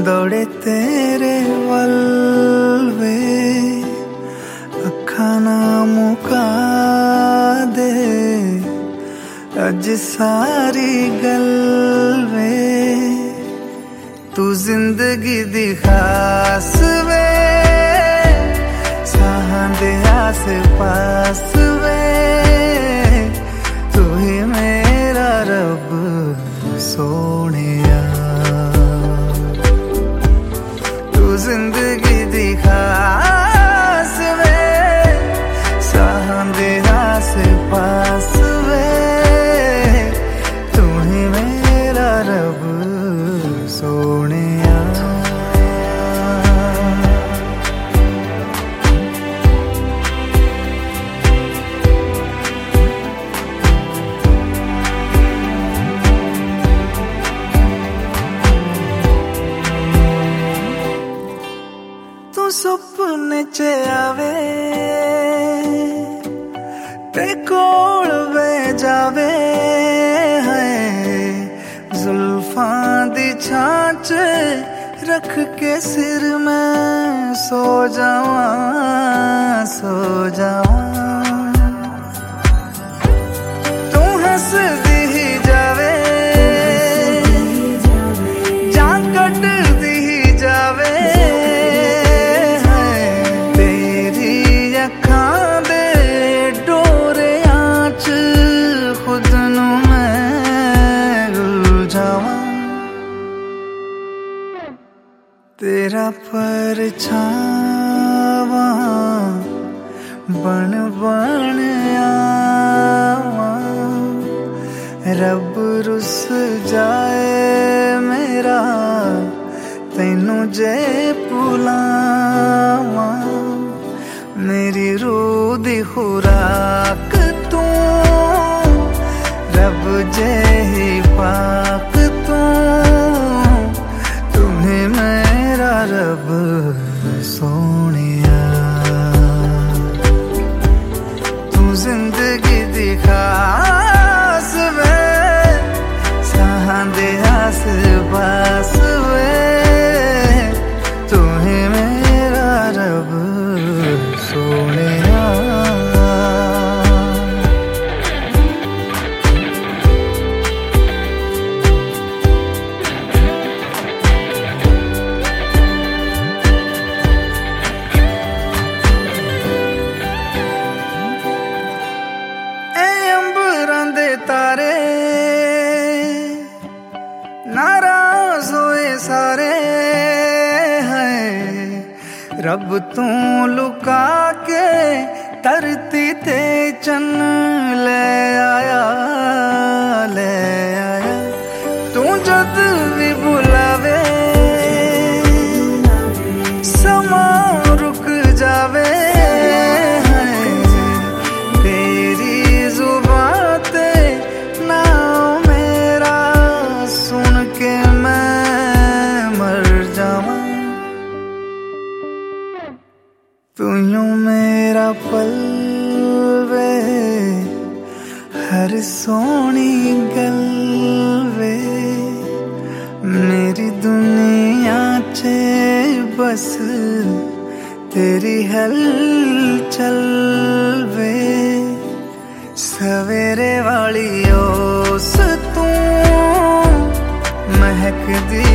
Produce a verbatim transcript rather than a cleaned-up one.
दौड़े तेरे वल वे अखा ना मुका दे अज सारी गल वे तू जिंदगी दी खास वे साहां दे आस पास वे तू ही मेरा रब सोनिया तू जिंदगी दी खास वे साहां दे आस पास वे तू ही मेरा रब सोनिया तू सुपने च आवे ते कोल वे जावे है जुल्फां दी छांच रख के सिर में सो जावा सो जावा तू हंस दी जावे जान कट दी जावे तेरा परछावा बन बन आवा रब रुस जाए मेरा तैनू जे भुलावा मेरी रूह दी खुराक तू रब जे ही पाक तू तुम्हें मेरा रब सोनिया तू जिंदगी दी खास वे साहां दे आस पास वे तू ही मेरा रब सोनिया तारे नाराज होए सारे हैं रब तू लुका के धरती ते चन्न ले आया ले आया तू जद भी बुलावे समा रुक जावे तू यूं मेरा पल वे हर सोनी गल वे मेरी दुनिया च बस तेरी हलचल वे सवेरे वाली ओस तू महक दी